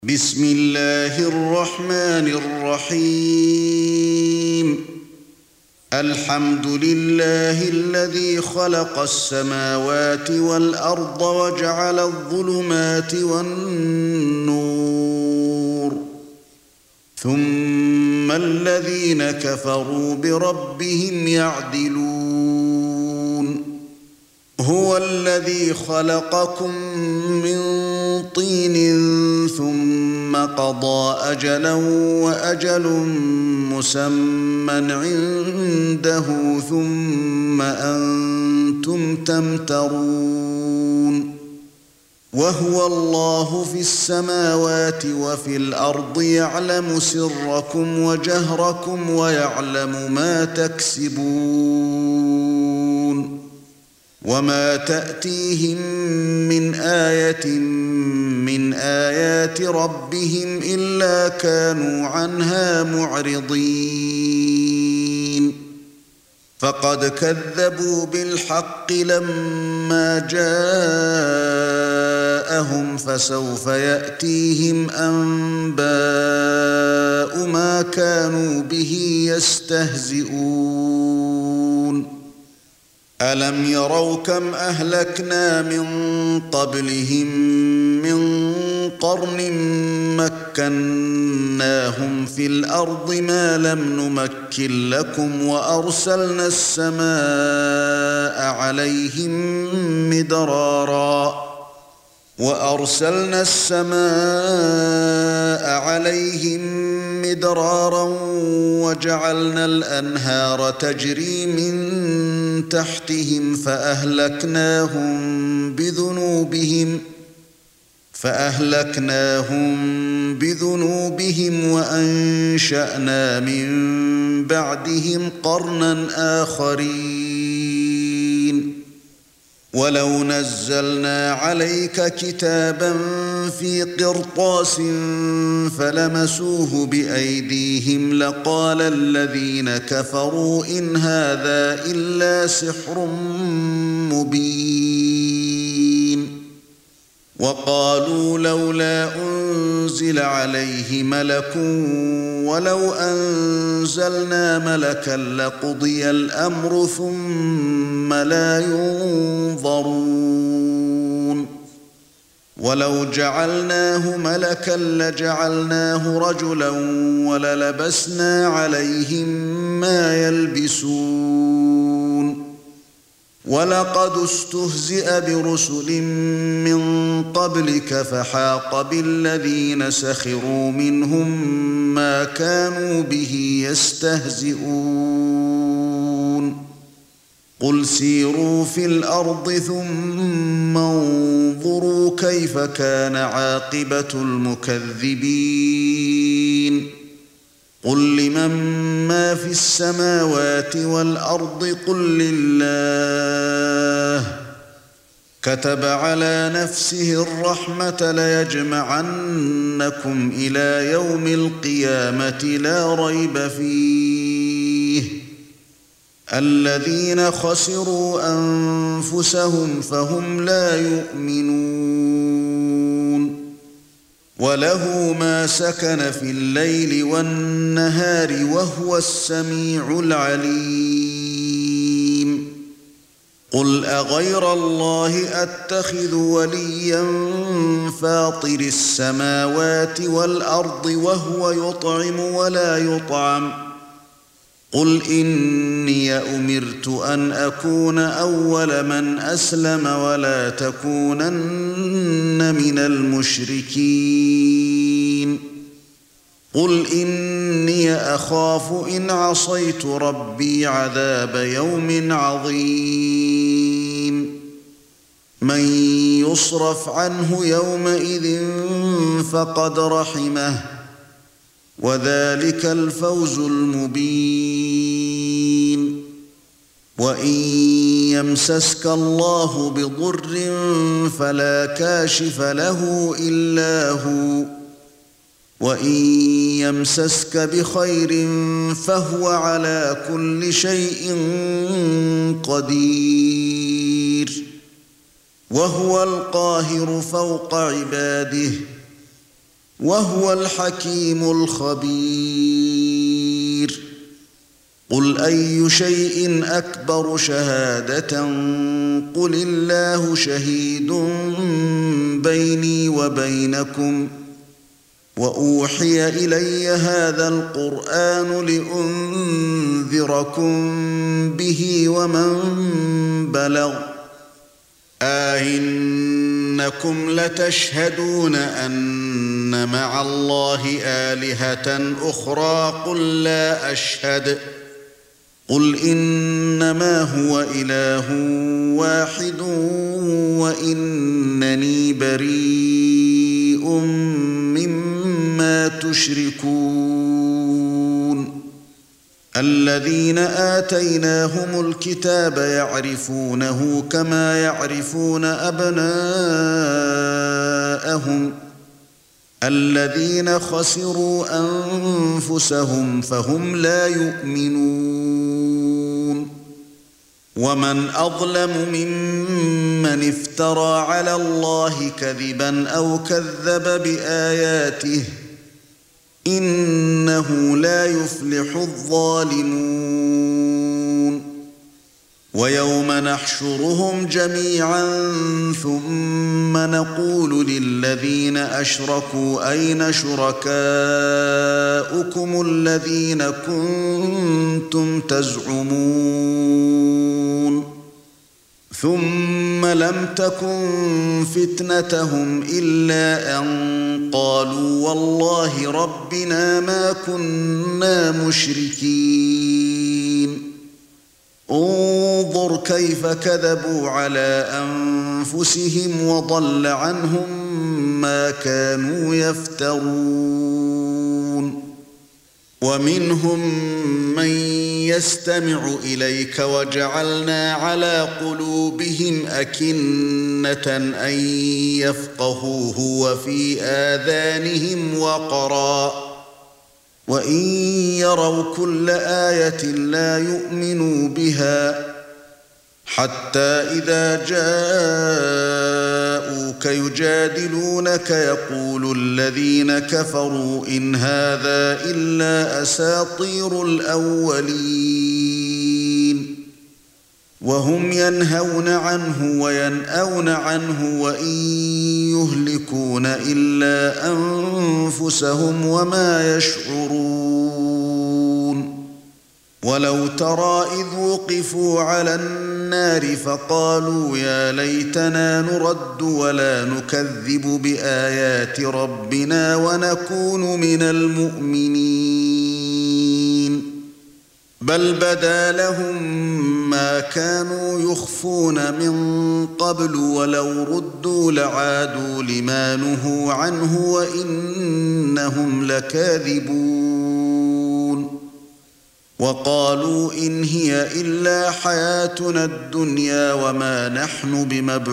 بسم الله الرحمن الرحيم الحمد لله الذي خلق السماوات والأرض وجعل الظلمات والنور ثم الذين كفروا بربهم يعدلون هو الذي خلقكم من طين ثم قضى أجلا وأجل مسمى عنده ثم أنتم تمترون وهو الله في السماوات وفي الأرض يعلم سركم وجهركم ويعلم ما تكسبون وما تأتيهم من آية من آيات ربهم إلا كانوا عنها معرضين فقد كذبوا بالحق لما جاءهم فسوف يأتيهم أنباء ما كانوا به يستهزئون ألم يروا كم أهلكنا من قبلهم من قرن مكناهم في الأرض ما لم نمكن لكم وأرسلنا السماء عليهم مدرارا وجعلنا الأنهار تجري من تحتهم فأهلكناهم بذنوبهم وأنشأنا من بعدهم قرنا آخرين ولو نزلنا عليك كتابا في قرطاس فلمسوه بأيديهم لقال الذين كفروا إن هذا إلا سحر مبين وقالوا لولا أنزل عليه ملك ولو أنزلنا ملكا لقضي الأمر ثم لا ينظرون ولو جعلناه ملكا لجعلناه رجلا وللبسنا عليهم ما يلبسون ولقد استهزئ برسل من قبلك فحاق بالذين سخروا منهم ما كانوا به يستهزئون قل سيروا في الأرض ثم انظروا كيف كان عاقبة المكذبين قل لمن ما في السماوات والأرض قل لله كتب على نفسه الرحمة ليجمعنكم إلى يوم القيامة لا ريب فيه الذين خسروا أنفسهم فهم لا يؤمنون وله ما سكن في الليل والنهار وهو السميع العليم قل أغير الله أتخذ وليا فاطر السماوات والأرض وهو يطعم ولا يطعم قل إني أمرت أن أكون أول من أسلم ولا تكونن من المشركين قل إني أخاف إن عصيت ربي عذاب يوم عظيم من يصرف عنه يومئذ فقد رحمه وذلك الفوز المبين وإن يمسسك الله بضر فلا كاشف له إلا هو وإن يمسسك بخير فهو على كل شيء قدير وهو القاهر فوق عباده وهو الحكيم الخبير. قل أي شيء أكبر شهادة قل الله شهيد بيني وبينكم وأوحي إلي هذا القرآن لأنذركم به ومن بلغ أئنكم لتشهدون أن مع الله آلهة أخرى قل لا أشهد قل إنما هو إله واحد وإنني بريء مما تشركون. الذين آتيناهم الكتاب يعرفونه كما يعرفون أبناءهم الذين خسروا أنفسهم فهم لا يؤمنون. ومن أظلم ممن افترى على الله كذبا أو كذب بآياته إنه لا يفلح الظالمون. ويوم نحشرهم جميعا ثم نقول للذين أشركوا أين شركاؤكم الذين كنتم تزعمون ثم لم تكن فتنتهم إلا أن قالوا والله ربنا ما كنا مشركين. انظر كيف كذبوا على أنفسهم وضل عنهم ما كانوا يفترون. ومنهم من يستمع إليك وجعلنا على قلوبهم أكنة أن يفقهوه وفي آذانهم وقرا وإن يروا كل آية لا يؤمنوا بها حتى إذا جاءوك يجادلونك يقول الذين كفروا إن هذا إلا أساطير الأولين وهم ينهون عنه وينأون عنه وإن يهلكون إلا أنفسهم وما يشعرون. ولو ترى إذ وقفوا على النار فقالوا يا ليتنا نرد ولا نكذب بآيات ربنا ونكون من المؤمنين بل بدا لهم ما كانوا يخفون من قبل ولو ردوا لعادوا لما نهوا عنه وإنهم لكاذبون. وقالوا إن هي إلا حياتنا الدنيا وما نحن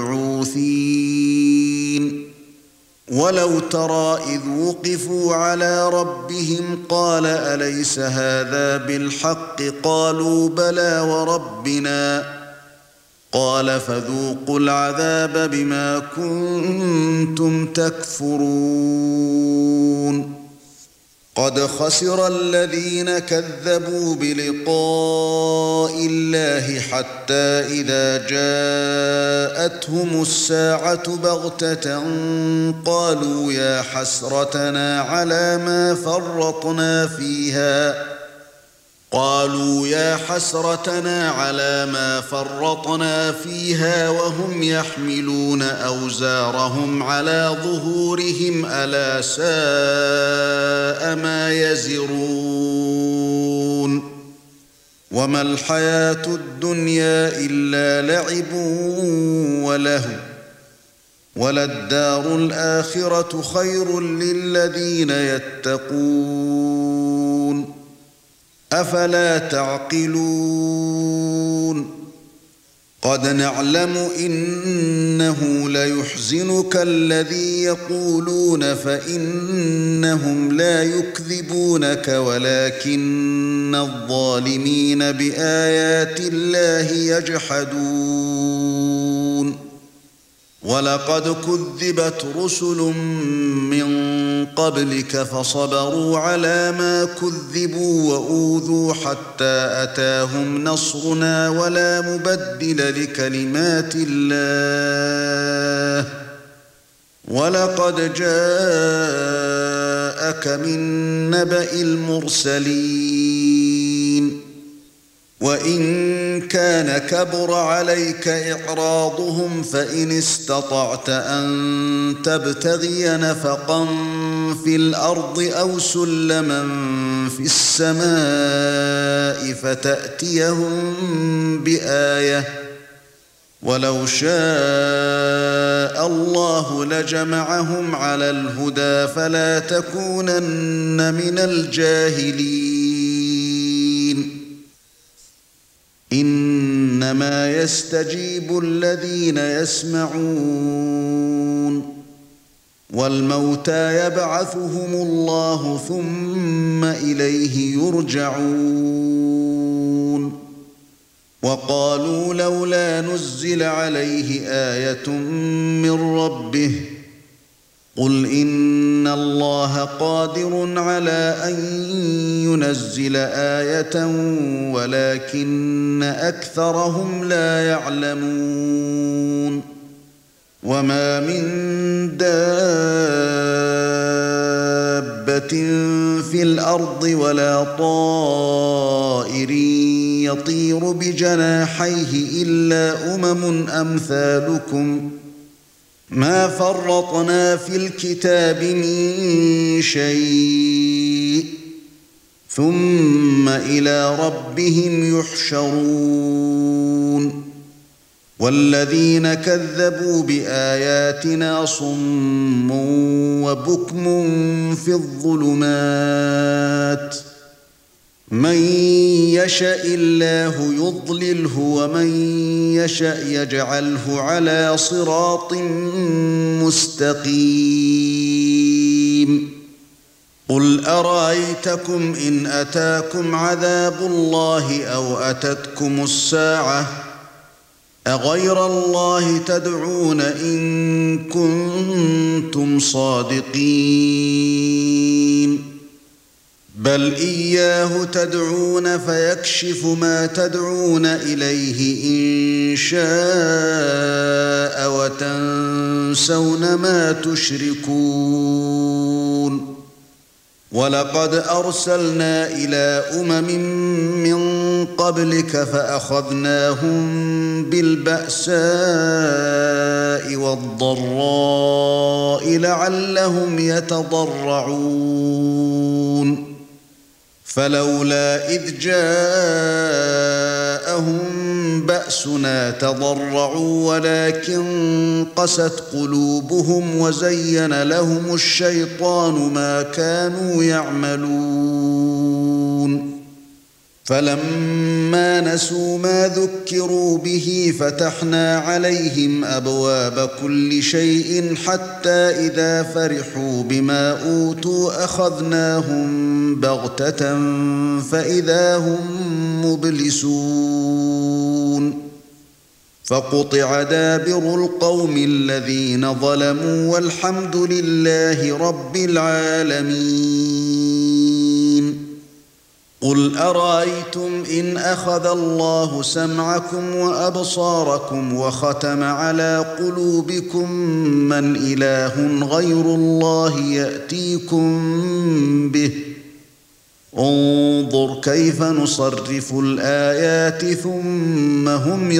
بمبعوثين. ولو ترى إذ وقفوا على ربهم قال أليس هذا بالحق قالوا بلى وربنا قال فذوقوا العذاب بما كنتم تكفرون. قد خسر الذين كذبوا بلقاء الله حتى إذا جاءتهم الساعة بغتة قالوا يا حسرتنا على ما فرطنا فيها وهم يحملون أوزارهم على ظهورهم ألا ساء ما يزرون. وما الحياة الدنيا إلا لعب ولهو وللدار الآخرة خير للذين يتقون أفلا تعقلون. قد نعلم إنه ليحزنك الذي يقولون فإنهم لا يكذبونك ولكن الظالمين بآيات الله يجحدون. وَلَقَدْ كُذِّبَتْ رُسُلٌ مِّن قَبْلِكَ فَصَبَرُوا عَلَى مَا كُذِّبُوا وَأُوذُوا حَتَّى أَتَاهُمْ نَصْرُنَا وَلَا مُبَدِّلَ لِكَلِمَاتِ اللَّهِ وَلَقَدْ جَاءَكَ مِن نَّبَإِ الْمُرْسَلِينَ وَإِن كَانَ كَبُرَ عَلَيْكَ إِعْرَاضُهُمْ فَإِنِ اسْتَطَعْتَ أَن تَبْتَغِيَ نَفَقًا فِي الْأَرْضِ أَوْ سُلَّمًا فِي السَّمَاءِ فَتَأْتِيَهُم بِآيَةٍ وَلَوْ شَاءَ اللَّهُ لَجَمَعَهُمْ عَلَى الْهُدَى فَلَا تَكُونَنَّ مِنَ الْجَاهِلِينَ إِنَّمَا يَسْتَجِيبُ الَّذِينَ يَسْمَعُونَ وَالْمَوْتَى يَبْعَثُهُمُ اللَّهُ ثُمَّ إِلَيْهِ يُرْجَعُونَ وَقَالُوا لَوْلَا نُزِّلَ عَلَيْهِ آيَةٌ مِّن رَّبِّهِ قُلْ إِنَّ اللَّهَ قَادِرٌ عَلَى أَن يُنَزِّلَ آيَةً وَلَكِنَّ أَكْثَرَهُمْ لَا يَعْلَمُونَ وَمَا مِن دَابَّةٍ فِي الْأَرْضِ وَلَا طَائِرٍ يَطِيرُ بِجَنَاحَيْهِ إِلَّا أَمْثَالُكُمْ مَا فَرَّطْنَا فِي الْكِتَابِ مِن شَيْءٍ ثُمَّ إِلَى رَبِّهِمْ يُحْشَرُونَ وَالَّذِينَ كَذَّبُوا بِآيَاتِنَا صُمٌّ وَبُكْمٌ فِي الظُّلُمَاتِ مَن يَشَإِ اللَّهُ يُضْلِلْهُ وَمَن يَشَأْ يَجْعَلْهُ عَلَى صِرَاطٍ مُسْتَقِيمٍ قُلْ أَرَأَيْتَكُمْ إِنْ أَتَاكُمْ عَذَابُ اللَّهِ أَوْ أَتَتْكُمُ السَّاعَةُ أَغَيْرَ اللَّهِ تَدْعُونَ إِن كُنتُمْ صَادِقِينَ بَلْ إِيَّاهُ تَدْعُونَ فَيَكْشِفُ مَا تَدْعُونَ إِلَيْهِ إِن شَاءَ وَتَنسَوْنَ مَا تُشْرِكُونَ وَلَقَدْ أَرْسَلْنَا إِلَى مِن قَبْلِكَ فَأَخَذْنَاهُم بِالْبَأْسَاءِ وَالضَّرَّاءِ لَعَلَّهُمْ يَتَضَرَّعُونَ فَلَوْلَا إِذْ جَاءَهُم بَأْسُنَا تَضَرَّعُوا وَلَكِن قَسَتْ قُلُوبُهُمْ وَزَيَّنَ لَهُمُ الشَّيْطَانُ مَا كَانُوا يَعْمَلُونَ فَلَمَّا نَسُوا مَا ذُكِّرُوا بِهِ فَتَحْنَا عَلَيْهِمْ أَبْوَابَ كُلِّ شَيْءٍ حَتَّى إِذَا فَرِحُوا بِمَا أُوتُوا أَخَذْنَاهُمْ بَغْتَةً فَإِذَا هُمْ مُبْلِسُونَ فَقُطِعَ دَابِرُ الْقَوْمِ الَّذِينَ ظَلَمُوا وَالْحَمْدُ لِلَّهِ رَبِّ الْعَالَمِينَ قُلْ أَرَأَيْتُمْ إِنْ أَخَذَ اللَّهُ سَمْعَكُمْ وَأَبْصَارَكُمْ وَخَتَمَ عَلَى قُلُوبِكُمْ مَنْ إِلَٰهٌ غَيْرُ اللَّهِ يَأْتِيكُمْ بِهِ انظُرْ كَيْفَ نُصَرِّفُ الْآيَاتِ ثُمَّ هُمْ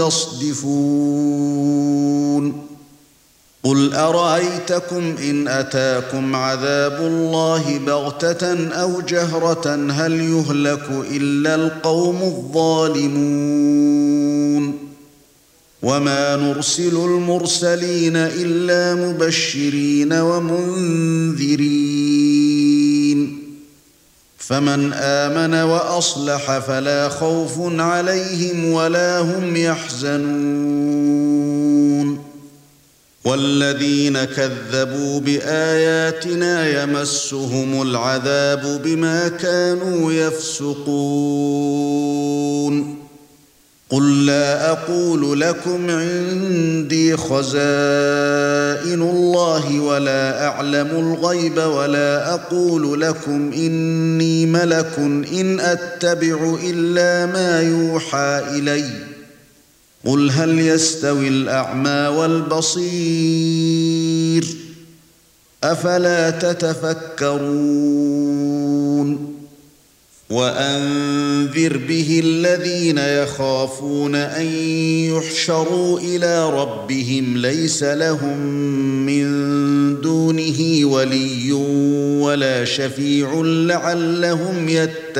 يَصْدِفُونَ قُلْ أَرَأَيْتَكُمْ إِنْ أَتَاكُمْ عَذَابُ اللَّهِ بَغْتَةً أَوْ جَهْرَةً هَلْ يُهْلَكُ إِلَّا الْقَوْمُ الظَّالِمُونَ وَمَا نُرْسِلُ الْمُرْسَلِينَ إِلَّا مُبَشِّرِينَ وَمُنذِرِينَ فَمَنْ آمَنَ وَأَصْلَحَ فَلَا خَوْفٌ عَلَيْهِمْ وَلَا هُمْ يَحْزَنُونَ وَالَّذِينَ كَذَّبُوا بِآيَاتِنَا يَمَسُّهُمُ الْعَذَابُ بِمَا كَانُوا يَفْسُقُونَ قل لا أقول لكم عندي خزائن الله ولا أعلم الغيب ولا أقول لكم إني ملك إن أتبع إلا ما يوحى إلي قل هل يستوي الأعمى والبصير أفلا تتفكرون وأنذر به الذين يخافون أن يحشروا إلى ربهم ليس لهم من دونه ولي ولا شفيع لعلهم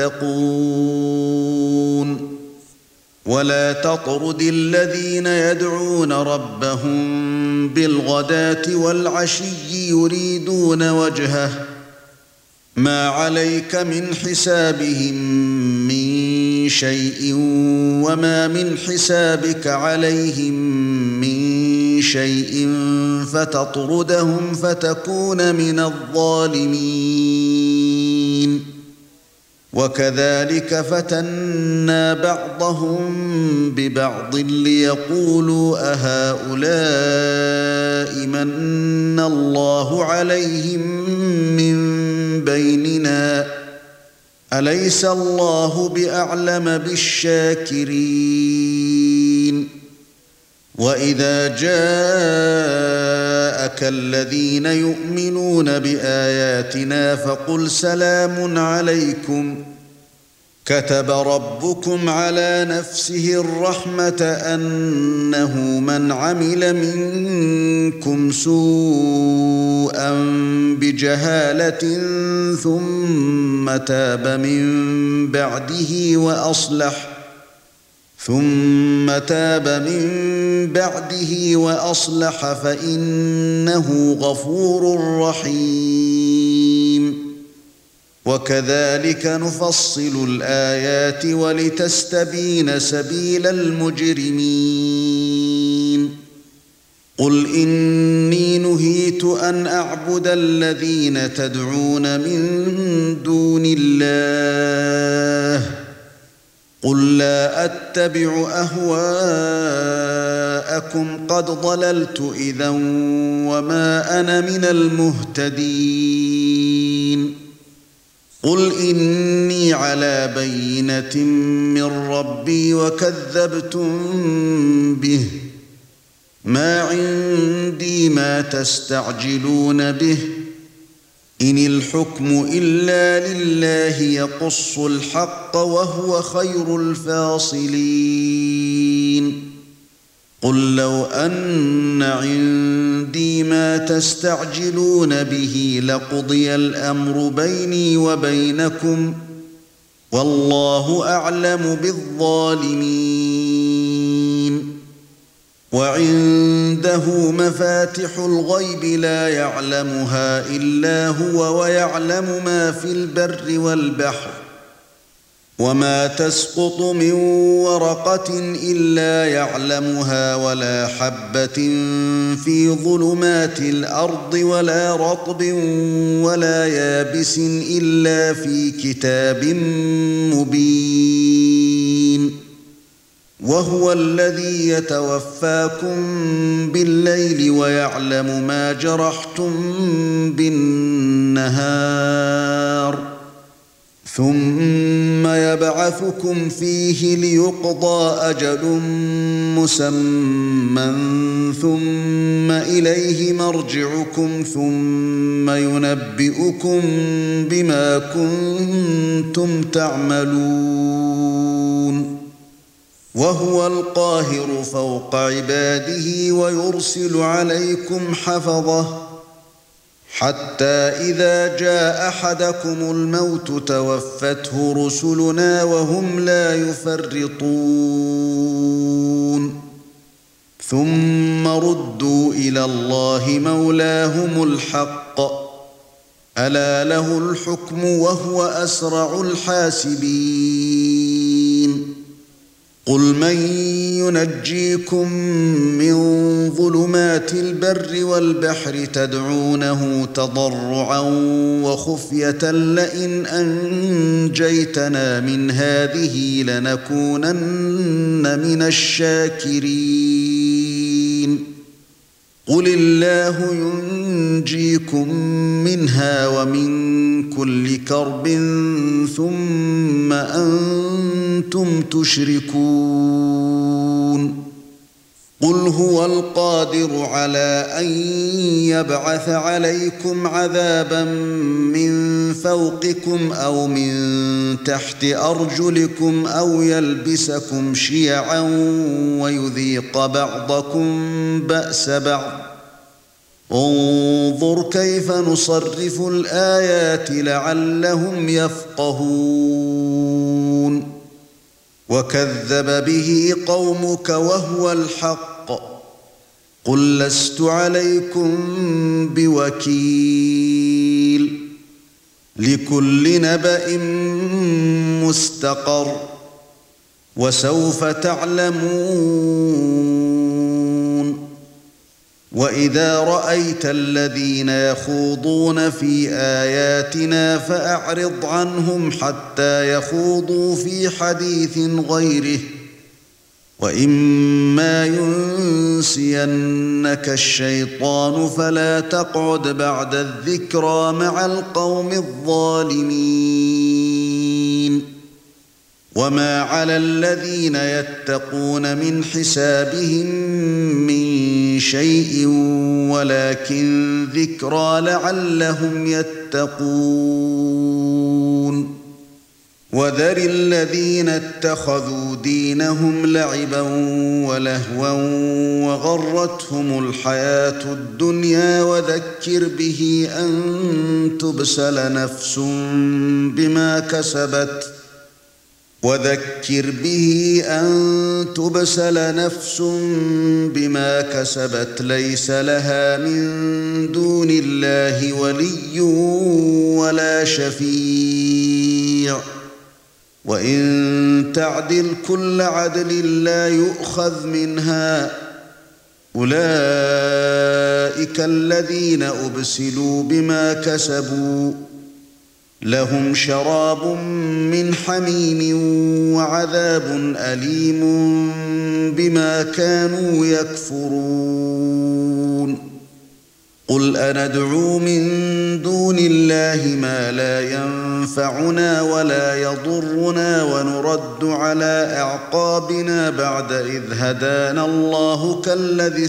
يتقون ولا تطرد الذين يدعون ربهم بالغداة والعشي يريدون وجهه ما عليك من حسابهم من شيء وما من حسابك عليهم من شيء فتطردهم فتكون من الظالمين وكذلك فتنا بعضهم ببعض ليقولوا أهؤلاء من الله عليهم من بيننا أليس الله بأعلم بالشاكرين وإذا جاءك الذين يؤمنون بآياتنا فقل سلام عليكم كتب ربكم على نفسه الرحمة أنه من عمل منكم سوءا بجهالة ثم تاب من بعده وأصلح فإنه غفور رحيم وكذلك نفصل الآيات ولتستبين سبيل المجرمين قل إني نهيت أن أعبد الذين تدعون من دون الله قل لا أتبع أهواءكم قد ضللت إذا وما أنا من المهتدين قل إني على بينة من ربي وكذبتم به ما عندي ما تستعجلون به إن الحكم إلا لله يقص الحق وهو خير الفاصلين قل لو أن عندي ما تستعجلون به لقضي الأمر بيني وبينكم والله أعلم بالظالمين وعنده مفاتح الغيب لا يعلمها إلا هو ويعلم ما في البر والبحر وما تسقط من ورقة إلا يعلمها ولا حبة في ظلمات الأرض ولا رطب ولا يابس إلا في كتاب مبين وهو الذي يتوفاكم بالليل ويعلم ما جرحتم بالنهار ثم يبعثكم فيه ليقضى أجل مسمى ثم إليه مرجعكم ثم ينبئكم بما كنتم تعملون وهو القاهر فوق عباده ويرسل عليكم حفظه حتى إذا جاء أحدكم الموت توفته رسلنا وهم لا يفرطون ثم ردوا إلى الله مولاهم الحق ألا له الحكم وهو أسرع الحاسبين قُلْ مَن يُنَجِّيكُم مِّن ظُلُمَاتِ الْبَرِّ وَالْبَحْرِ تَدْعُونَهُ تَضَرُّعًا وَخُفْيَةً لَّئِنْ أَنجَيْتَنَا مِنْ هَٰذِهِ لَنَكُونَنَّ مِنَ الشَّاكِرِينَ قُلِ اللَّهُ يُنْجِيكُم مِّنْهَا وَمِن كُلِّ كَرْبٍ ثُمَّ أَنتُمْ تُشْرِكُونَ قُلْ هُوَ الْقَادِرُ عَلَىٰ أَن يَبْعَثَ عَلَيْكُمْ عَذَابًا مِّن فَوْقِكُمْ أَوْ مِن تَحْتِ أَرْجُلِكُمْ أَوْ يَلْبِسَكُمْ شِيَعًا وَيُذِيقَ بَعْضَكُم بَأْسَ بَعْضٍ انظُرْ كَيْفَ نُصَرِّفُ الْآيَاتِ لَعَلَّهُمْ يَفْقَهُونَ وَكَذَّبَ بِهِ قَوْمُكَ وَهُوَ الْحَقُّ قُل لَّسْتُ عَلَيْكُمْ بِوَكِيلٍ لِكُلِّ نَبَإٍ مُّسْتَقَرٌّ وَسَوْفَ تَعْلَمُونَ وَإِذَا رَأَيْتَ الَّذِينَ يَخُوضُونَ فِي آيَاتِنَا فَأَعْرِضْ عَنْهُمْ حَتَّى يَخُوضُوا فِي حَدِيثٍ غَيْرِهِ وَإِمَّا يُنسِيَنَّكَ الشَّيْطَانُ فَلَا تَقْعُدْ بَعْدَ الذِّكْرَىٰ مَعَ الْقَوْمِ الظَّالِمِينَ وَمَا عَلَى الَّذِينَ يَتَّقُونَ مِنْ حِسَابِهِم مِّن شَيْءٍ وَلَكِن ذِكْرَىٰ لَعَلَّهُمْ يَتَّقُونَ وَذَرِ الَّذِينَ اتَّخَذُوا دِينَهُمْ لَعِبًا وَلَهْوًا وَغَرَّتْهُمُ الْحَيَاةُ الدُّنْيَا وَذَكِّرْ بِهِ أَن تُبْسَلَ نَفْسٌ بِمَا كَسَبَتْ لَيْسَ لَهَا مِن دُونِ اللَّهِ وَلِيٌّ وَلَا شَفِيعٌ وَإِن تَعْدِلْ كُلَّ عَدْلٍ لَّا يُؤْخَذْ مِنْهَا أُولَئِكَ الَّذِينَ أُبْسِلُوا بِمَا كَسَبُوا لَهُمْ شَرَابٌ مِّنْ حَمِيمٍ وَعَذَابٌ أَلِيمٌ بِمَا كَانُوا يَكْفُرُونَ قُلْ أَنَدْعُو مِن دُونِ اللَّهِ مَا لَا يَنفَعُنَا وَلَا يَضُرُّنَا وَنُرَدُّ عَلَى أَعْقَابِنَا بَعْدَ إِذْ هَدَانَا اللَّهُ كَالَّذِي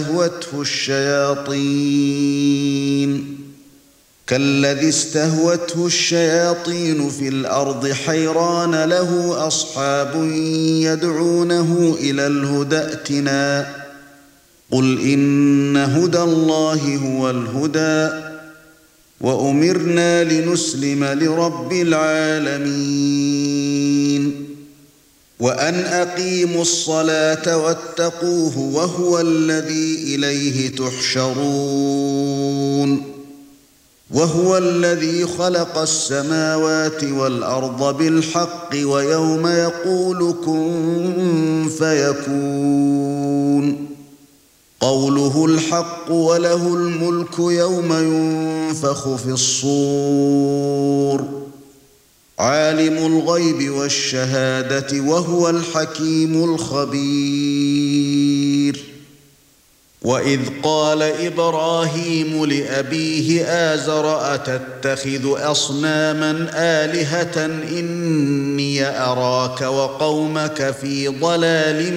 اسْتَهْوَتْهُ الشَّيَاطِينُ فِي الْأَرْضِ حَيْرَانَ لَهُ أَصْحَابٌ يَدْعُونَهُ إِلَى الْهُدَى ائْتِنَا قُلْ إِنَّ هُدَى اللَّهِ هُوَ الْهُدَى وَأُمِرْنَا لِنُسْلِمَ لِرَبِّ الْعَالَمِينَ وَأَنْ أَقِيمُوا الصَّلَاةَ وَاتَّقُوهُ وَهُوَ الَّذِي إِلَيْهِ تُحْشَرُونَ وَهُوَ الَّذِي خَلَقَ السَّمَاوَاتِ وَالْأَرْضَ بِالْحَقِّ وَيَوْمَ يَقُولُ كُن فَيَكُونُ قَوْلُهُ الْحَقُّ وَلَهُ الْمُلْكُ يَوْمَ يُنفَخُ فِي الصُّورِ عَالِمُ الْغَيْبِ وَالشَّهَادَةِ وَهُوَ الْحَكِيمُ الْخَبِيرُ وَإِذْ قَالَ إِبْرَاهِيمُ لِأَبِيهِ آزَرَ أَتَتَّخِذُ أَصْنَامًا آلِهَةً إِنِّي أَرَاكَ وَقَوْمَكَ فِي ضَلَالٍ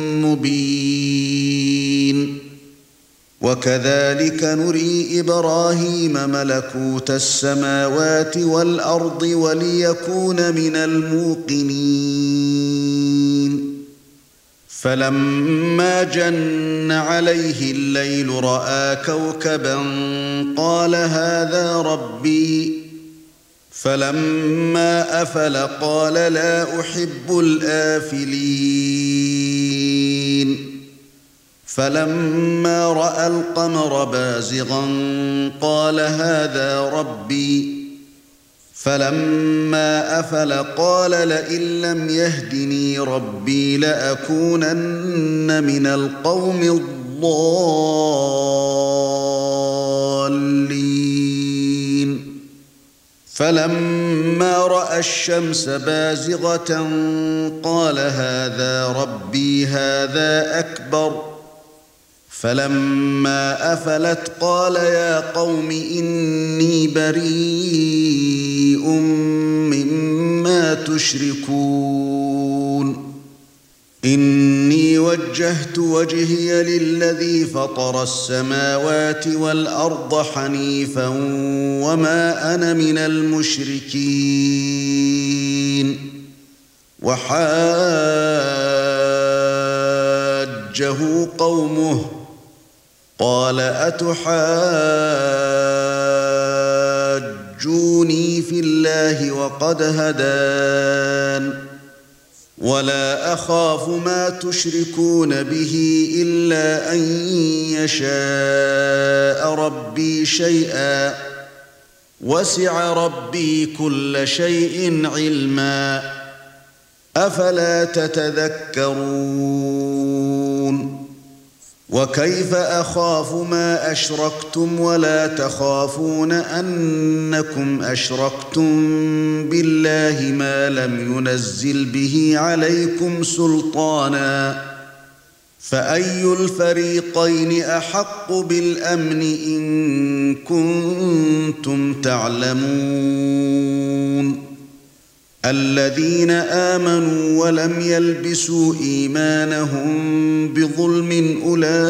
مُبِينٍ وَكَذَلِكَ نُرِي إِبْرَاهِيمَ مَلَكُوتَ السَّمَاوَاتِ وَالْأَرْضِ وَلِيَكُونَ مِنَ الْمُوقِنِينَ فَلَمَّا جَنَّ عَلَيْهِ اللَّيْلُ رَأَىٰ كَوْكَبًا قَالَ هَٰذَا رَبِّي فَلَمَّا أَفَلَ قَالَ لَا أُحِبُّ الْآفِلِينَ فَلَمَّا رَأَى الْقَمَرَ بَازِغًا قَالَ هَٰذَا رَبِّي فلما أفل قال لئن لم يهدني ربي لأكونن من القوم الضالين. فلما رأى الشمس بازغة قال هذا ربي هذا أكبر. فلما أفلت قال يا قوم إني بريء مما تشركون. إني وجهت وجهي للذي فطر السماوات والأرض حنيفا وما أنا من المشركين. وحاجه قومه قال أتحاجوني في الله وقد هدان ولا أخاف ما تشركون به إلا أن يشاء ربي شيئا وسع ربي كل شيء علما أفلا تتذكرون. وكيف أخاف ما أشركتم ولا تخافون أنكم أشركتم بالله ما لم ينزل به عليكم سلطانا فأي الفريقين أحق بالأمن إن كنتم تعلمون. الذين آمنوا ولم يلبسوا إيمانهم بظلم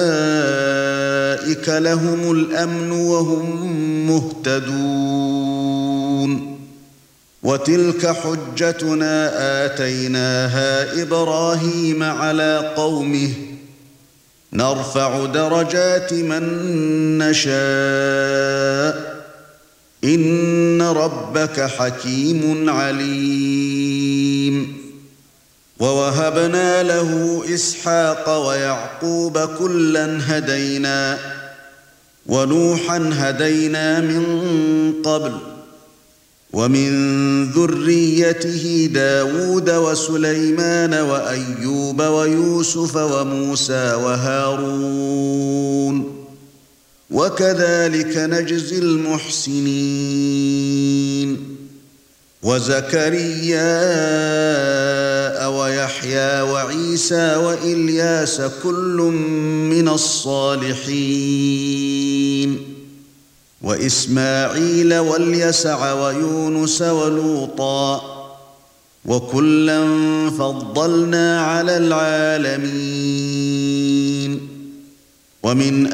أولئك لهم الأمن وهم مهتدون. وتلك حجتنا آتيناها إبراهيم على قومه نرفع درجات من نشاء إن ربك حكيم عليم. ووهبنا له إسحاق ويعقوب كلا هدينا ونوحا هدينا من قبل ومن ذريته داود وسليمان وأيوب ويوسف وموسى وهارون وكذلك نجزي المحسنين. وزكريا ويحيى وعيسى وإلياس كل من الصالحين وإسماعيل واليسع ويونس ولوطا وكلا فضلنا على العالمين. ومن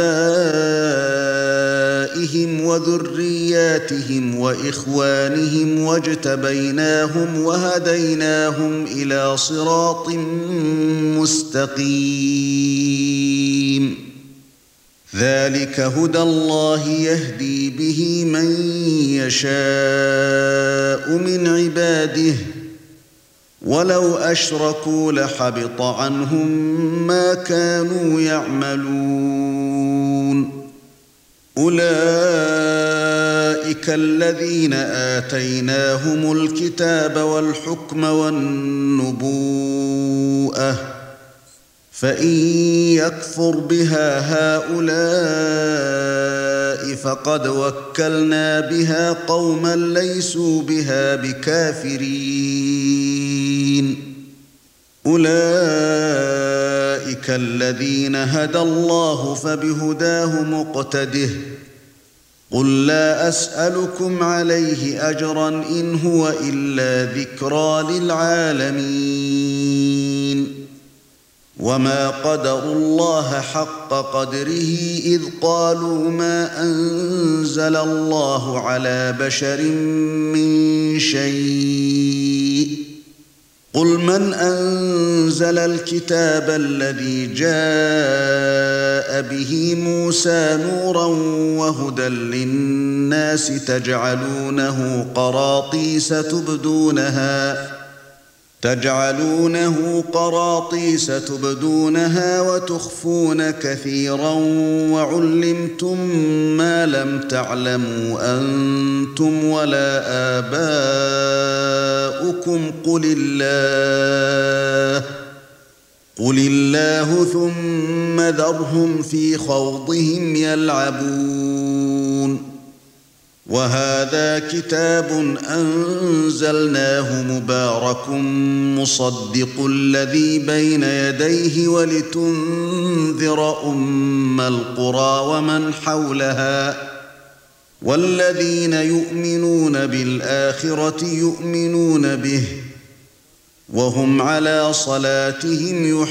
آبائهم وذرياتهم وإخوانهم واجتبيناهم وهديناهم إلى صراط مستقيم. ذلك هدى الله يهدي به من يشاء من عباده ولو أشركوا لحبط عنهم ما كانوا يعملون. أولئك الذين آتيناهم الكتاب والحكم والنبوءة فإن يكفر بها هؤلاء فقد وكلنا بها قوما ليسوا بها بكافرين. أولئك الذين هدى الله فبهداه مقتده قل لا أسألكم عليه أجرا إن هو إلا ذكرى للعالمين. وما قدروا الله حق قدره إذ قالوا ما أنزل الله على بشر من شيء قل من أنزل الكتاب الذي جاء به موسى نورا وهدى للناس تجعلونه قراطيس تجعلونه قراطيس تبدونها وتخفون كثيرا وعلمتم ما لم تعلموا أنتم ولا آباؤكم قل الله ثم ذرهم في خوضهم يلعبون وهذا كتاب أنزلناه مبارك مصدق الذي بين يديه ولتنذر أم القرى ومن حولها والذين يؤمنون بالآخرة يؤمنون به وهم على صلاتهم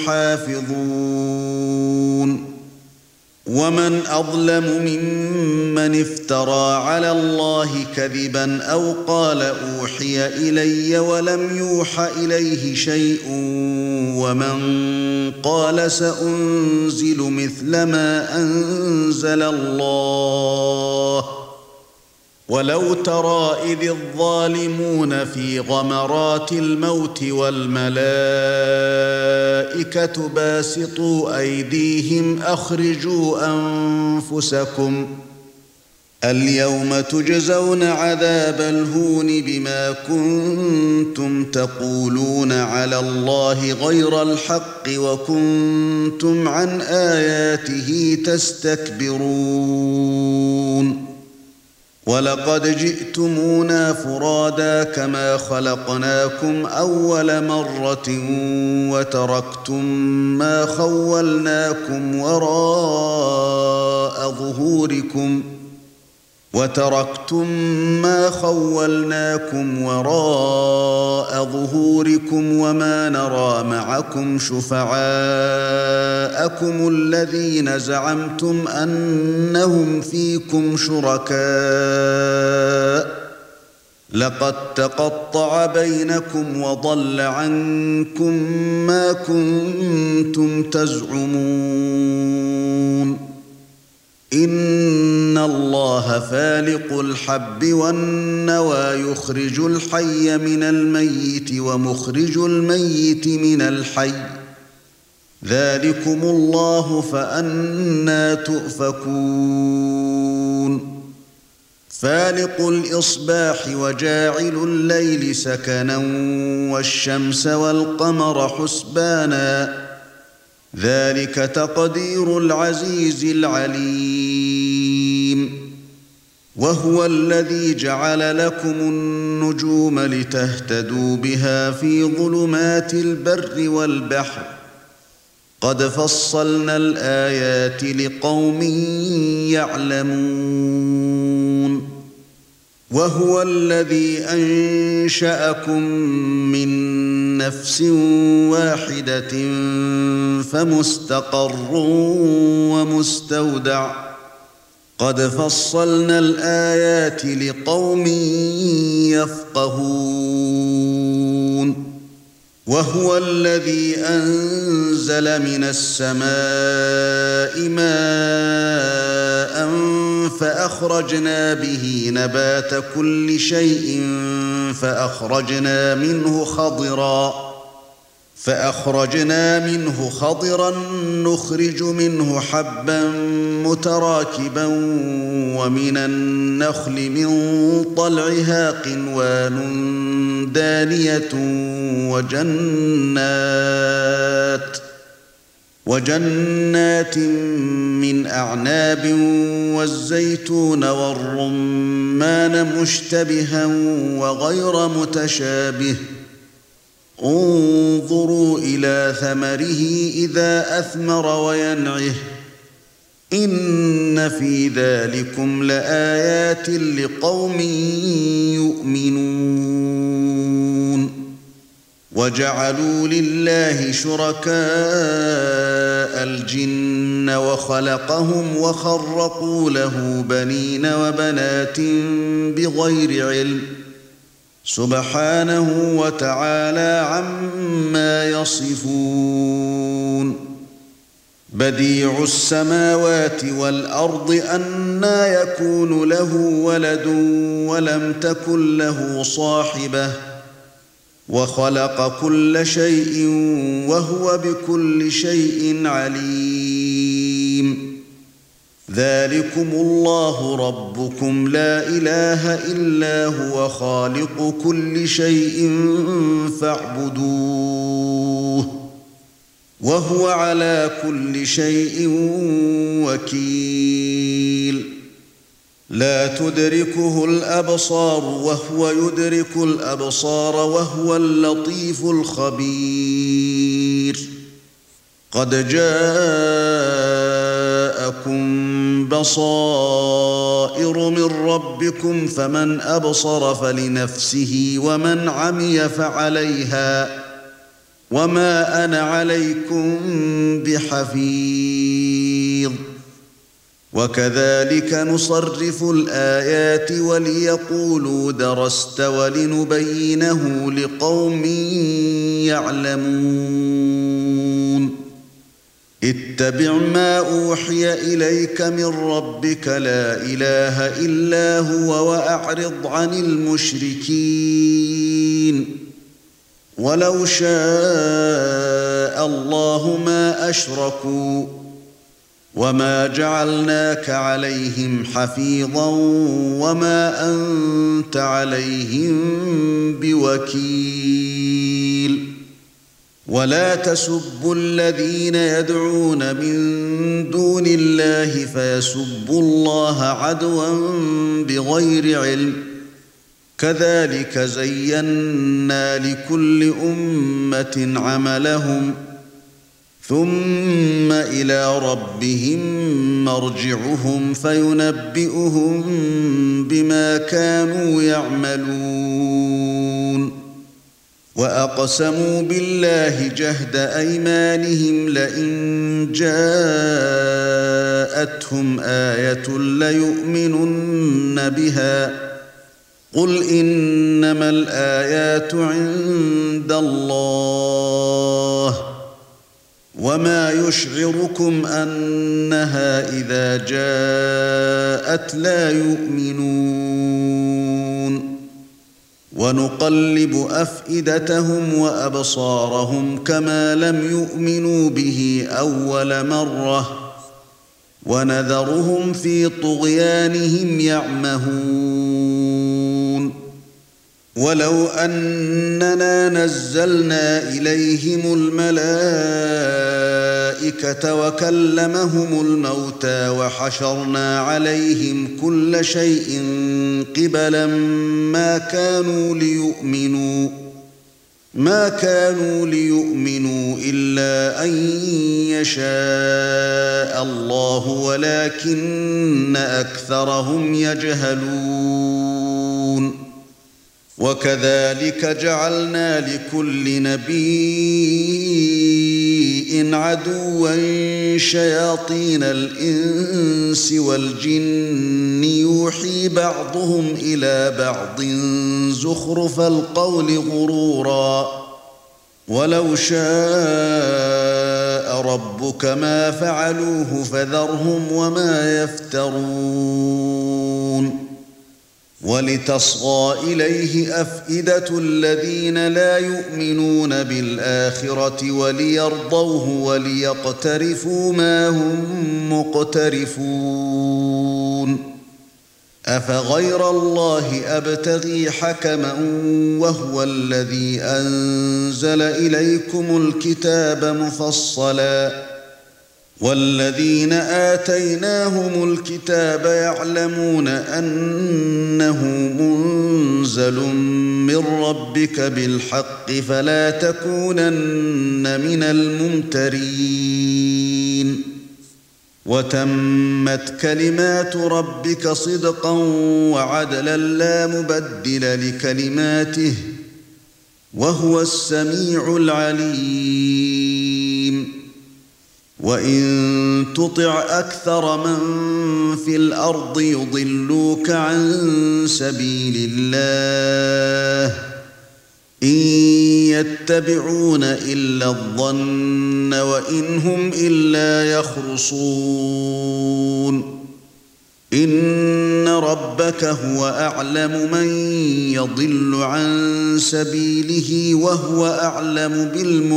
يحافظون ومن أظلم ممن افترى على الله كذبا أو قال أوحي إلي ولم يوح إليه شيء ومن قال سأنزل مثل ما أنزل الله ولو ترى إذ الظالمون في غمرات الموت والملائكة باسطوا أيديهم أخرجوا أنفسكم اليوم تجزون عذاب الهون بما كنتم تقولون على الله غير الحق وكنتم عن آياته تستكبرون ولقد جئتمونا فرادا كما خلقناكم أول مرة وتركتم ما خولناكم وراء ظهوركم وما نرى معكم شفعاءكم الذين زعمتم أنهم فيكم شركاء لقد تقطع بينكم وضل عنكم ما كنتم تزعمون إن الله فالق الحب والنوى يخرج الحي من الميت ومخرج الميت من الحي ذلكم الله فأنى تؤفكون فالق الإصباح وجاعل الليل سكنا والشمس والقمر حسبانا ذلك تقدير العزيز العليم وهو الذي جعل لكم النجوم لتهتدوا بها في ظلمات البر والبحر قد فصلنا الآيات لقوم يعلمون وهو الذي أنشأكم من نفس واحدة فمستقر ومستودع قد فصلنا الآيات لقوم يفقهون وهو الذي أنزل من السماء ماء فأخرجنا به نبات كل شيء فأخرجنا منه خضرا نخرج منه حبا متراكبا ومن النخل من طلعها قنوان دانية وجنات من أعناب والزيتون والرمان مشتبها وغير متشابه انظروا إلى ثمره إذا أثمر وينعه إن في ذلكم لآيات لقوم يؤمنون وجعلوا لله شركاء الجن وخلقهم وخرقوا له بنين وبنات بغير علم سبحانه وتعالى عما يصفون بديع السماوات والأرض أنى يكون له ولد ولم تكن له صاحبة وخلق كل شيء وهو بكل شيء عليم ذلكم الله ربكم لا إله إلا هو خالق كل شيء فاعبدوه وهو على كل شيء وكيل لا تدركه الأبصار وهو يدرك الأبصار وهو اللطيف الخبير قد جاءكم بصائر من ربكم فمن أبصر فلنفسه ومن عمي فعليها وما أنا عليكم بحفيظ وكذلك نصرف الآيات وليقولوا درست ولنبينه لقوم يعلمون اتبع ما أوحي إليك من ربك لا إله إلا هو وأعرض عن المشركين ولو شاء الله ما أشركوا وما جعلناك عليهم حفيظا وما أنت عليهم بوكيل ولا تسبوا الذين يدعون من دون الله فيسبوا الله عدوا بغير علم كذلك زينا لكل أمة عملهم ثم إلى ربهم مرجعهم فينبئهم بما كانوا يعملون وأقسموا بالله جهد أيمانهم لئن جاءتهم آية ليؤمنن بها قل إنما الآيات عند الله وما يشعركم أنها إذا جاءت لا يؤمنون ونقلب أفئدتهم وأبصارهم كما لم يؤمنوا به أول مرة ونذرهم في طغيانهم يعمهون ولو أننا نزلنا إليهم الملائكة وكلمهم الموتى وحشرنا عليهم كل شيء قبلا ما كانوا ليؤمنوا إلا أن يشاء الله ولكن أكثرهم يجهلون وكذلك جعلنا لكل نبي عدوا شياطين الإنس والجن يوحي بعضهم إلى بعض زخرف القول غرورا ولو شاء ربك ما فعلوه فذرهم وما يفترون ولتصغى إليه أفئدة الذين لا يؤمنون بالآخرة وليرضوه وليقترفوا ما هم مقترفون أفغير الله أبتغي حكما وهو الذي أنزل إليكم الكتاب مفصلا والذين آتيناهم الكتاب يعلمون أنه منزل من ربك بالحق فلا تكونن من الممترين وتمت كلمات ربك صدقا وعدلا لا مبدل لكلماته وهو السميع العليم وإن تطع أكثر من في الأرض يضلوك عن سبيل الله إن يتبعون إلا الظن وإن هم إلا يخرصون إن ربك هو أعلم من يضل عن سبيله وهو أعلم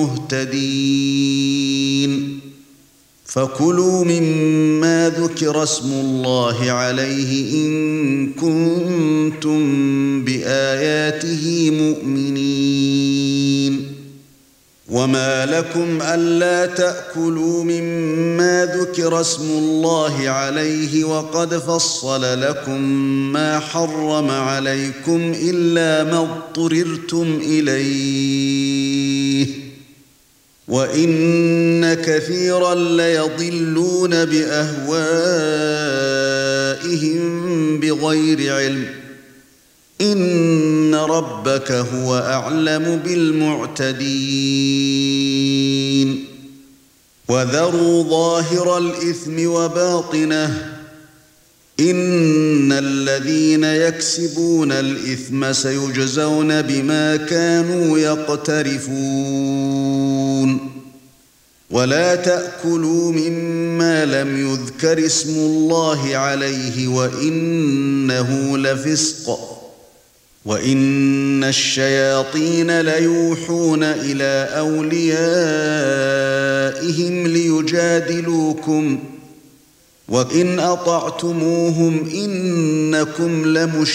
بالمهتدين فكلوا مما ذكر اسم الله عليه إن كنتم بآياته مؤمنين وما لكم ألا تأكلوا مما ذكر اسم الله عليه وقد فصل لكم ما حرم عليكم إلا ما اضطررتم إليه وإن كثيرا ليضلون بأهوائهم بغير علم إن ربك هو أعلم بالمعتدين وذروا ظاهر الإثم وباطنه إن الذين يكسبون الإثم سيجزون بما كانوا يقترفون ولا تأكلوا مما لم يذكر اسم الله عليه وإنه لفسق وإن الشياطين ليوحون إلى أوليائهم ليجادلوكم وإن أطعتموهم إنكم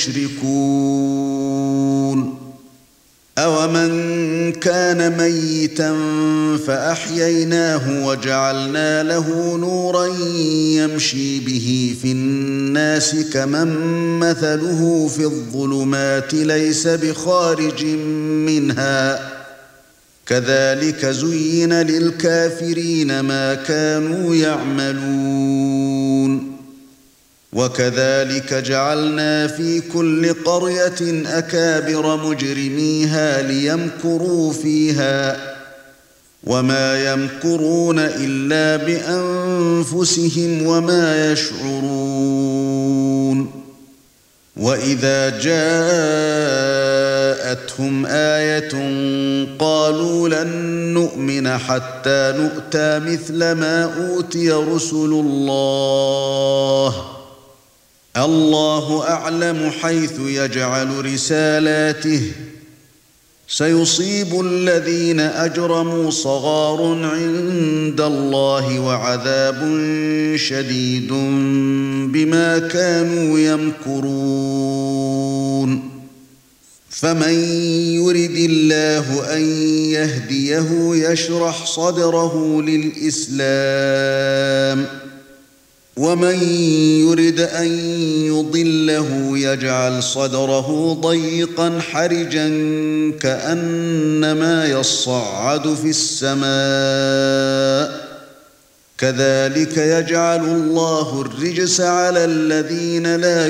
لمشركون أومن كان ميتا فأحييناه وجعلنا له نورا يمشي به في الناس كمن مثله في الظلمات ليس بخارج منها كذلك زين للكافرين ما كانوا يعملون وكذلك جعلنا في كل قرية أكابر مجرميها ليمكروا فيها وما يمكرون إلا بأنفسهم وما يشعرون وإذا جاءتهم آية قالوا لن نؤمن حتى نؤتى مثل ما أوتي رسل الله أعلم حيث يجعل رسالاته سيصيب الذين أجرموا صغار عند الله وعذاب شديد بما كانوا يمكرون فمن يرد الله أن يهديه يشرح صدره للإسلام ومن يرد أن يضله يجعل صدره ضيقا حرجا كأنما يصعد في السماء كذلك يجعل الله الرجس على الذين لا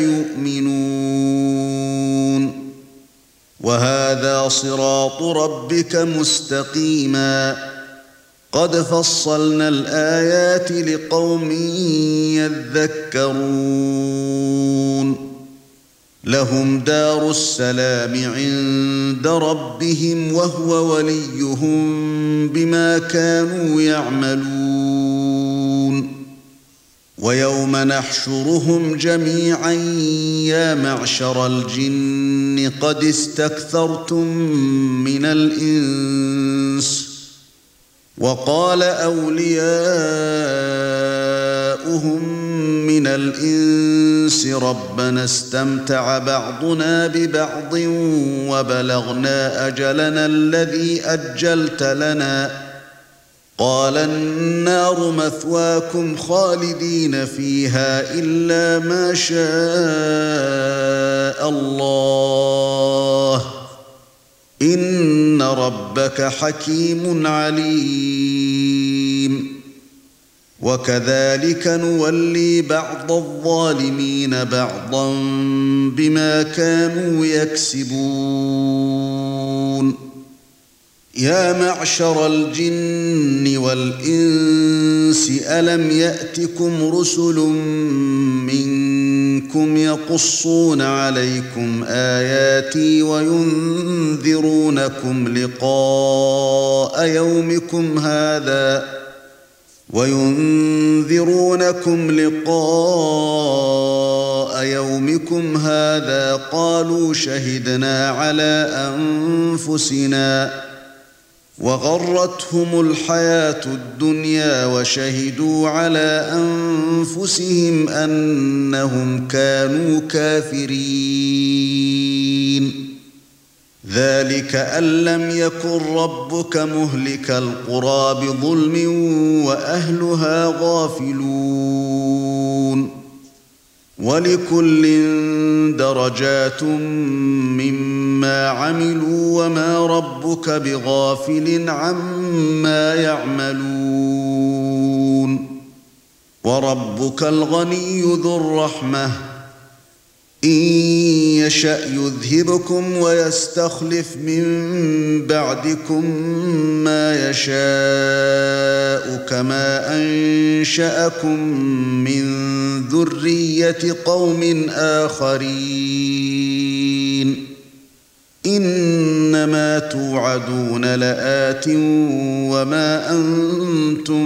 يؤمنون وهذا صراط ربك مستقيما قد فصلنا الآيات لقوم يذكرون لهم دار السلام عند ربهم وهو وليهم بما كانوا يعملون ويوم نحشرهم جميعا يا معشر الجن قد استكثرتم من الإنس وقال أولياؤهم من الإنس ربنا استمتع بعضنا ببعض وبلغنا أجلنا الذي أجلت لنا قال النار مثواكم خالدين فيها إلا ما شاء الله إن ربك حكيم عليم وكذلك نولي بعض الظالمين بعضا بما كانوا يكسبون يا معشر الجن والإنس ألم يأتكم رسل منكم يقصون عليكم آياتي وينذرونكم لقاء يومكم هذا وينذرونكم لقاء يومكم هذا قالوا شهدنا على أنفسنا وغرتهم الحياة الدنيا وشهدوا على أنفسهم أنهم كانوا كافرين ذلك أن لم يكن ربك مهلك القرى بظلم وأهلها غافلون ولكل درجات مما عملوا وما ربك بغافل عما يعملون وربك الغني ذو الرحمة إن يشأ يذهبكم ويستخلف من بعدكم ما يشاء كما أنشأكم من ذرية قوم آخرين إنما توعدون لآت وما أنتم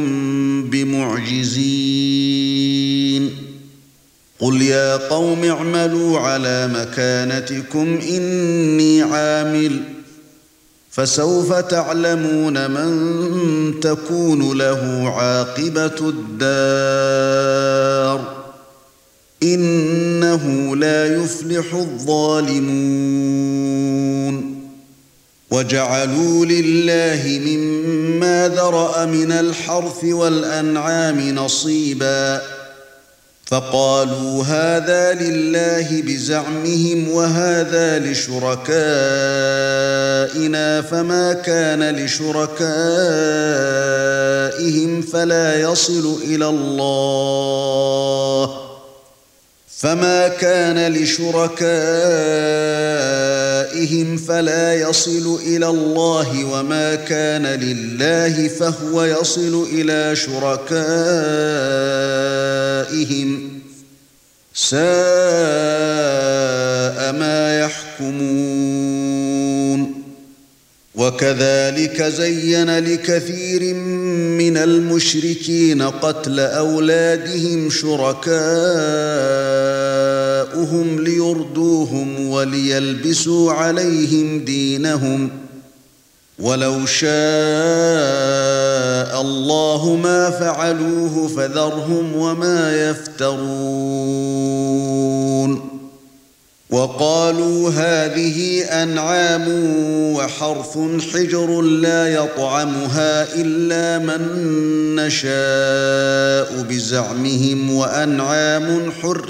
بمعجزين قل يا قوم اعملوا على مكانتكم إني عامل فسوف تعلمون من تكون له عاقبة الدار إنه لا يفلح الظالمون وجعلوا لله مما ذرأ من الحرث والأنعام نصيبا فقالوا هذا لله بزعمهم وهذا لشركائنا فما كان لشركائهم فلا يصل إلى الله وما كان لله فهو يصل إلى شركائهم ساء ما يحكمون وكذلك زين لكثير من المشركين قتل أولادهم شركاؤهم ليردوهم وليلبسوا عليهم دينهم ولو شاء الله ما فعلوه فذرهم وما يفترون وقالوا هذه أنعام وحرث حجر لا يطعمها إلا من نشاء بزعمهم وأنعام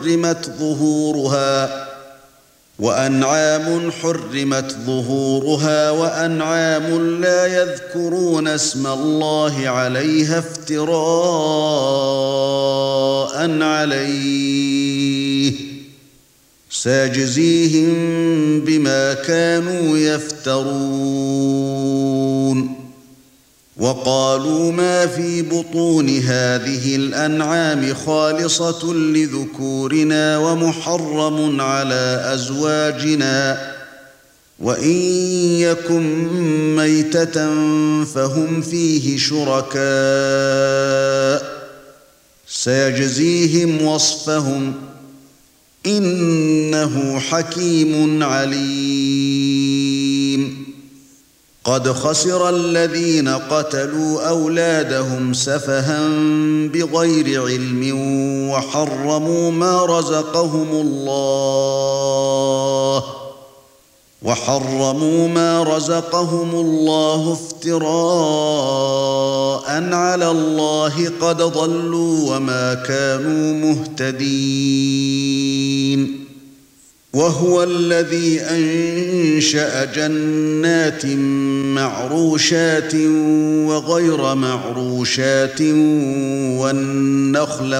حرمت ظهورها وأنعام لا يذكرون اسم الله عليها افتراء عليه سيجزيهم بما كانوا يفترون وقالوا ما في بطون هذه الأنعام خالصة لذكورنا ومحرم على أزواجنا وإن يكن ميتة فهم فيه شركاء سيجزيهم وصفهم إنه حكيم عليم قد خسر الذين قتلوا أولادهم سفها بغير علم وحرموا ما رزقهم الله افتراء على الله قد ضلوا وما كانوا مهتدين وهو الذي أنشأ جنات معروشات وغير معروشات والنخل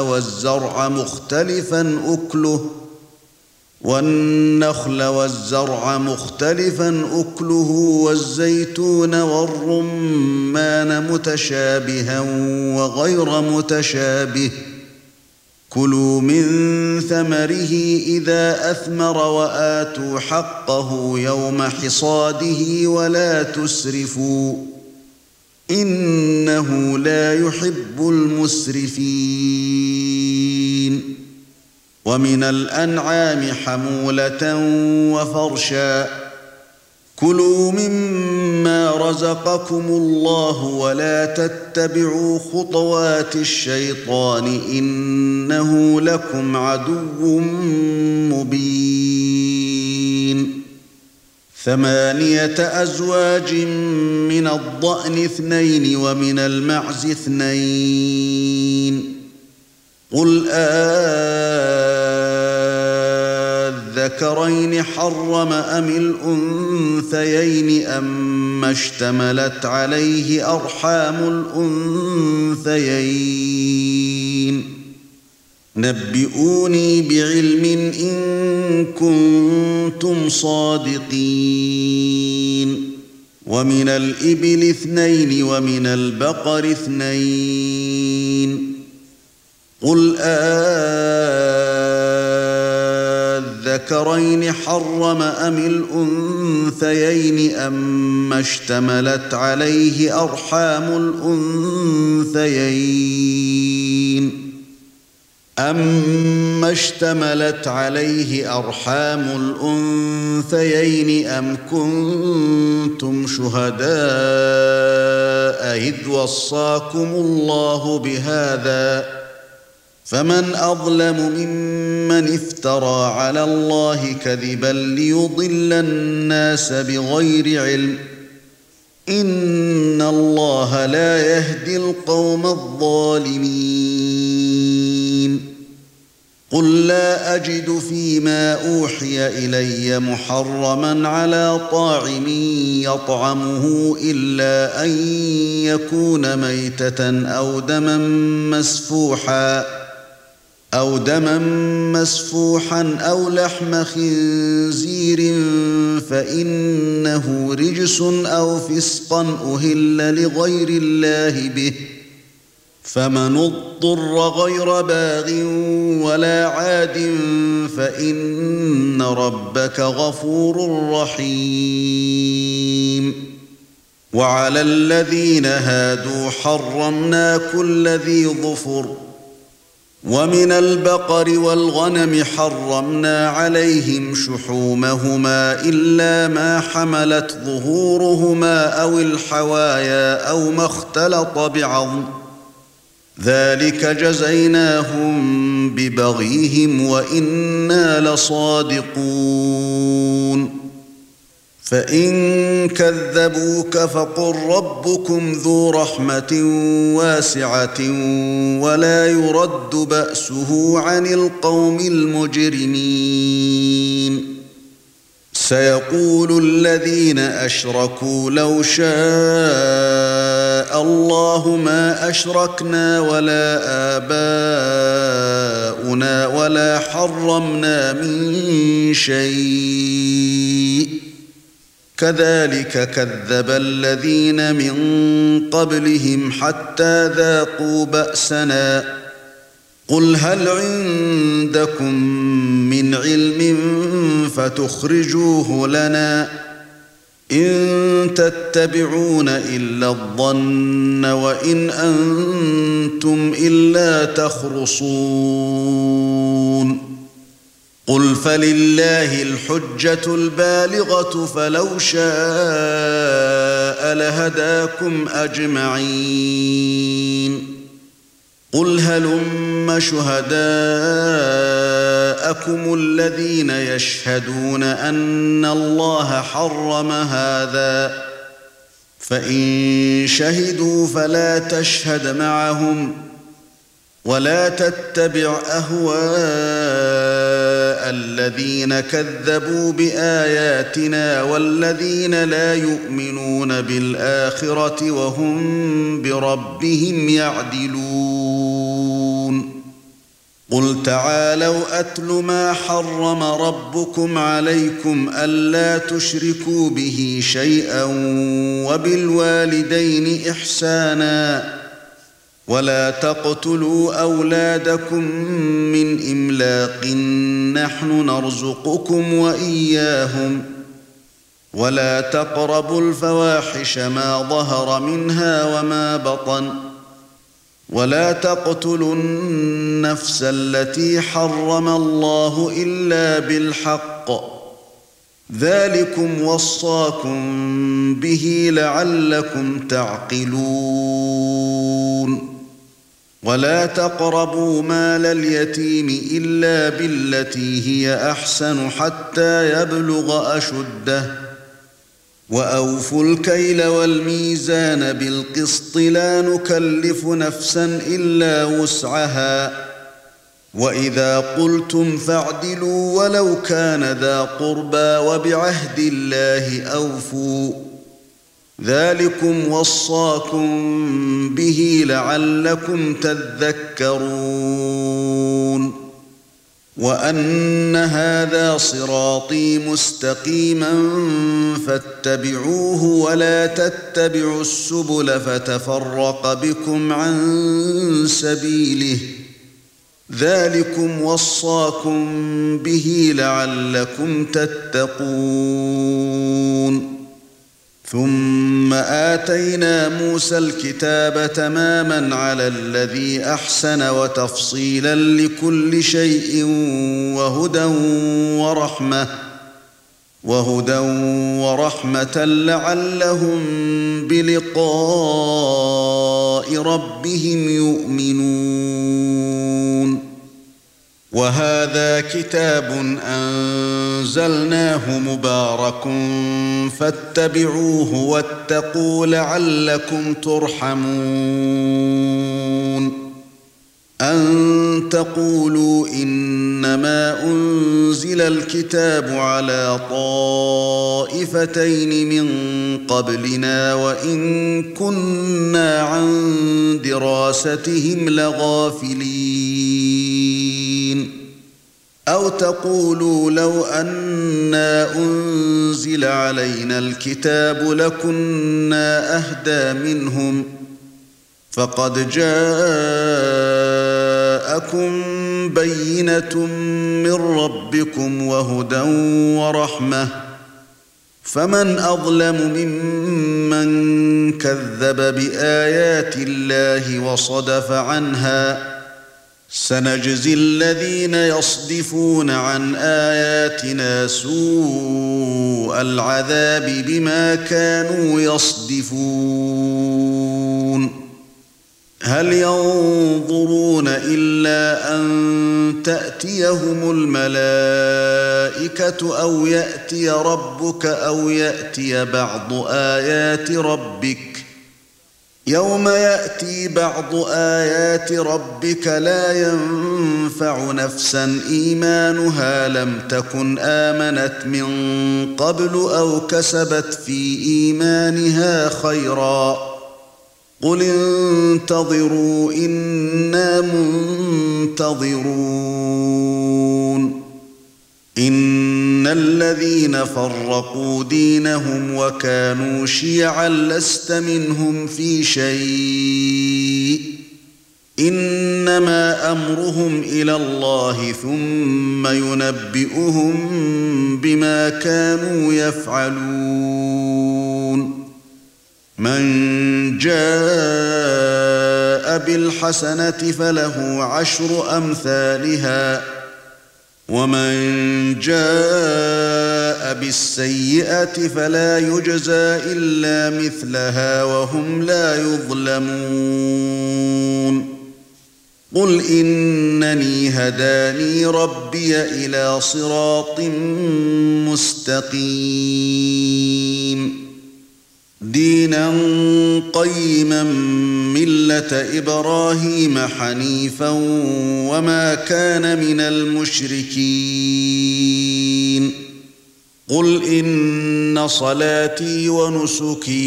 والزرع مختلفا أكله والزيتون والرمان متشابها وغير متشابه كلوا من ثمره إذا أثمر وآتوا حقه يوم حصاده ولا تسرفوا إنه لا يحب المسرفين. ومن الأنعام حمولة وفرشا كلوا مما رزقكم الله ولا تتبعوا خطوات الشيطان إنه لكم عدو مبين. 8 أزواج من الضأن 2 ومن المعز 2 قل الذكرين حرم أم الأنثيين أما اشتملت عليه أرحام الأنثيين نبئوني بعلم إن كنتم صادقين. ومن الإبل 2 ومن البقر 2 قل الذكرين حرم أم الأنثيين أما اشتملت عليه أرحام الأنثيين أم كنتم شهداء إذ وصاكم الله بهذا فمن أظلم ممن افترى على الله كذبا ليضل الناس بغير علم إن الله لا يهدي القوم الظالمين. قل لا أجد فيما أوحي إلي محرما على طاعم يطعمه إلا أن يكون ميتة أو دما مسفوحا أو لحم خنزير فإنه رجس أو فسقا أهل لغير الله به فمن اضطر غير باغ ولا عاد فإن ربك غفور رحيم. وعلى الذين هادوا حرمنا كل ذي ظفر ومن البقر والغنم حرمنا عليهم شحومهما إلا ما حملت ظهورهما أو الحوايا أو ما اختلط بعظم ذلك جزيناهم ببغيهم وإنا لصادقون. فإن كذبوك فقل ربكم ذو رحمة واسعة ولا يرد بأسه عن القوم المجرمين. سيقول الذين أشركوا لو شاء الله ما أشركنا ولا آباؤنا ولا حرمنا من شيء كذلك كذب الذين من قبلهم حتى ذاقوا بأسنا قل هل عندكم من علم فتخرجوه لنا إن تتبعون إلا الظن وإن أنتم إلا تخرصون. قل فلله الحجة البالغة فلو شاء لهداكم أجمعين. قل هلم شهداءكم الذين يشهدون أن الله حرم هذا فإن شهدوا فلا تشهد معهم ولا تتبع أهواء الذين كذبوا بآياتنا والذين لا يؤمنون بالآخرة وهم بربهم يعدلون. قل تعالوا أتل ما حرم ربكم عليكم ألا تشركوا به شيئا وبالوالدين إحسانا ولا تقتلوا أولادكم من إملاق نحن نرزقكم وإياهم ولا تقربوا الفواحش ما ظهر منها وما بطن ولا تقتلوا النفس التي حرم الله إلا بالحق ذلكم وصاكم به لعلكم تعقلون ولا تقربوا مال اليتيم إلا بالتي هي أحسن حتى يبلغ أشده وأوفوا الكيل والميزان بالقسط لا نكلف نفسا إلا وسعها وإذا قلتم فاعدلوا ولو كان ذا قربى وبعهد الله أوفوا ذلكم وصاكم به لعلكم تذكرون وأن هذا صراطي مستقيما فاتبعوه ولا تتبعوا السبل فتفرق بكم عن سبيله ذلكم وصاكم به لعلكم تتقون ثم آتينا موسى الكتاب تماما على الذي أحسن وتفصيلا لكل شيء وهدى ورحمة لعلهم بلقاء ربهم يؤمنون وهذا كتاب أنزلناه مبارك فاتبعوه واتقوا لعلكم ترحمون أن تقولوا إنما أنزل الكتاب على طائفتين من قبلنا وإن كنا عن دراستهم لغافلين أو تقولوا لو أنا أنزل علينا الكتاب لكنا أهدى منهم فقد جاءكم بينة من ربكم وهدى ورحمة فمن أظلم ممن كذب بآيات الله وصدف عنها سنجزي الذين يصدفون عن آياتنا سوء العذاب بما كانوا يصدفون هل ينظرون إلا أن تأتيهم الملائكة أو يأتي ربك أو يأتي بعض آيات ربك يوم يأتي بعض آيات ربك لا ينفع نفسا إيمانها لم تكن آمنت من قبل أو كسبت في إيمانها خيرا قل انتظروا إنا منتظرون إن الذين فرقوا دينهم وكانوا شيعا لست منهم في شيء إنما أمرهم إلى الله ثم ينبئهم بما كانوا يفعلون من جاء بالحسنة فله 10 أمثالها ومن جاء بالسيئة فلا يجزى إلا مثلها وهم لا يظلمون قل إنني هداني ربي إلى صراط مستقيم دينا قيما ملة إبراهيم حنيفا وما كان من المشركين قل إن صلاتي ونسكي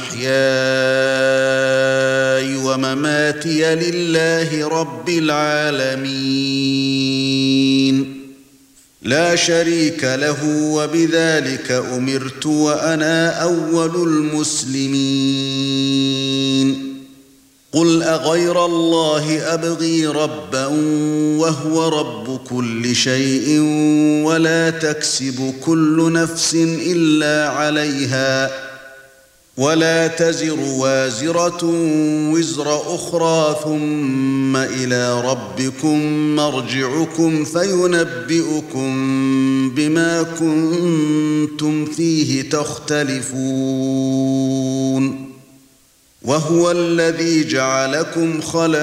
ومحياي ومماتي لله رب العالمين لا شريك له وبذلك أمرت وأنا أول المسلمين قُلْ أَغَيْرَ اللَّهِ أَبْغِي رَبًّا وَهُوَ رَبُّ كُلِّ شَيْءٍ وَلَا تَكْسِبُ كُلُّ نَفْسٍ إِلَّا عَلَيْهَا وَلَا تَزِرُ وَازِرَةٌ وِزْرَ أُخْرَى ثُمَّ إِلَى رَبِّكُمْ مَرْجِعُكُمْ فَيُنَبِّئُكُم بِمَا كُنتُمْ فِيهِ تَخْتَلِفُونَ وَهُوَ الَّذِي جَعَلَكُمْ خَلَائِفَ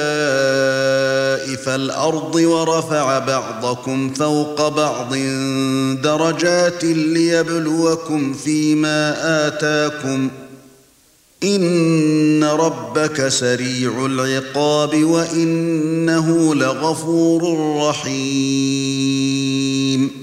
الْأَرْضِ وَرَفَعَ بَعْضَكُمْ فَوْقَ بَعْضٍ دَرَجَاتٍ لِيَبْلُوَكُمْ فِيمَا آتَاكُمْ إِنَّ رَبَّكَ سَرِيعُ الْعِقَابِ وَإِنَّهُ لَغَفُورٌ رَّحِيمٌ